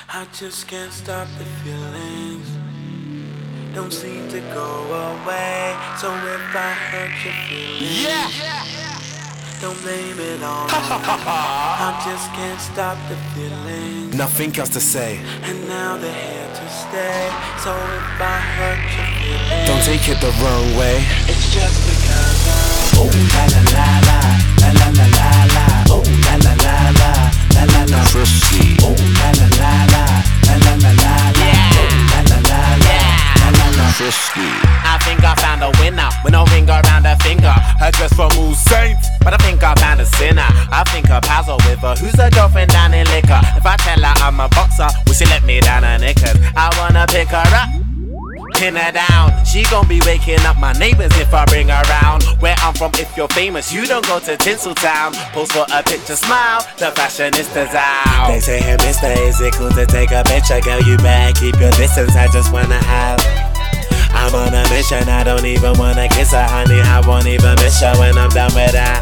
I just can't stop the feelings. Don't seem to go away. So if I hurt your feelings, don't blame it on me. I just can't stop the feelings. Nothing else to say. And now they're here to stay. So if I hurt your feelings, don't take it the wrong way. It's just because I'm oh la la la la la la la la la. Oh la la la la la la la. Frisky. Oh la la la la la la la la. Oh la la la la la la. Frisky. I think I found a winner with no ring around her finger. Her dress from all saints, but I think I found a sinner. I think her pals are with her. Who's her girlfriend down in liquor? If I tell her I'm a boxer, will she let me down her knickers? I wanna pick her up, pin her down. She gon' be waking up my neighbors if I bring her round. Where I'm from, if you're famous, you don't go to Tinseltown. Pose for a picture, smile, the fashionistas out. They say, hey mister, is it cool to take a picture? Girl, you better keep your distance, I just wanna have. I'm on a mission, I don't even wanna kiss her, honey. I won't even miss her when I'm done with that.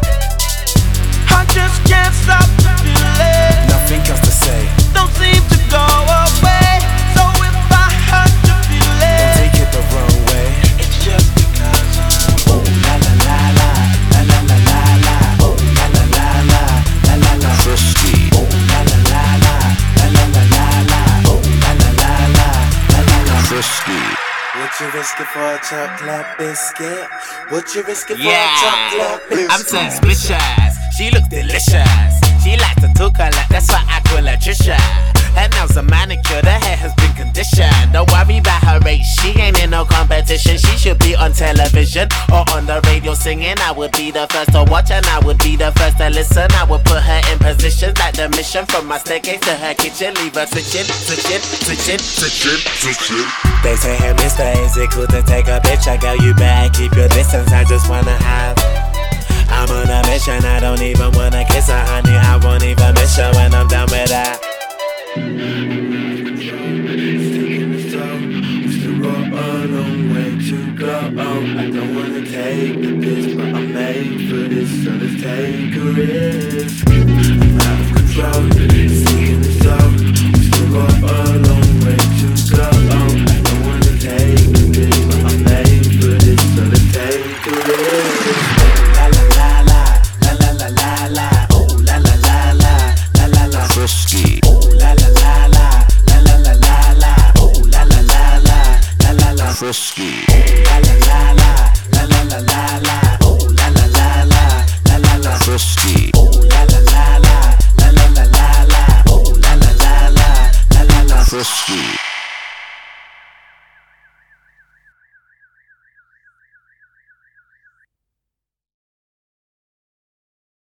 I just can't stop the feeling. Nothing else to say. Don't seem to go away. So if I hurt your feelings, don't take it the wrong way. It's just because I'm oh la la la la la la la la la. Oh la la la la la la la. Frisky. Oh la la la la la la la la la. Oh la la la la la la la. Frisky. What you risking for a chocolate biscuit? What you risking for a chocolate biscuit? I'm suspicious. She looks delicious. She likes to talk a lot, that's why I call her Trisha. Her nails are manicured, her hair has been conditioned. Don't worry about her race, she ain't in no competition. She should be on television or on the radio singing. I would be the first to watch and I would be the first to listen. I would put her in positions like the mission from my staircase to her kitchen. Leave her switching, switching, switching, switching, switching. They say, hey mister, is it cool to take a picture? Girl, you better keep your distance, I just wanna have. I'm on a mission, I don't even wanna kiss her, honey. I won't even miss her when I'm done with that. We still got a long way to go. I don't wanna take the piss, but I'm made for this, so let's take a risk. I'm out of control, singing the song. We still got a long way to go. I don't wanna take the piss, but I'm made for this, so let's take a risk. Frisky. Oh la la la la la la la la la. Oh la la la la la la la. Frisky. Oh la la la la la la la la. Oh la la la la la la la. Frisky. Oh la la la la la la la la. Oh la la la la la la la. Frisky.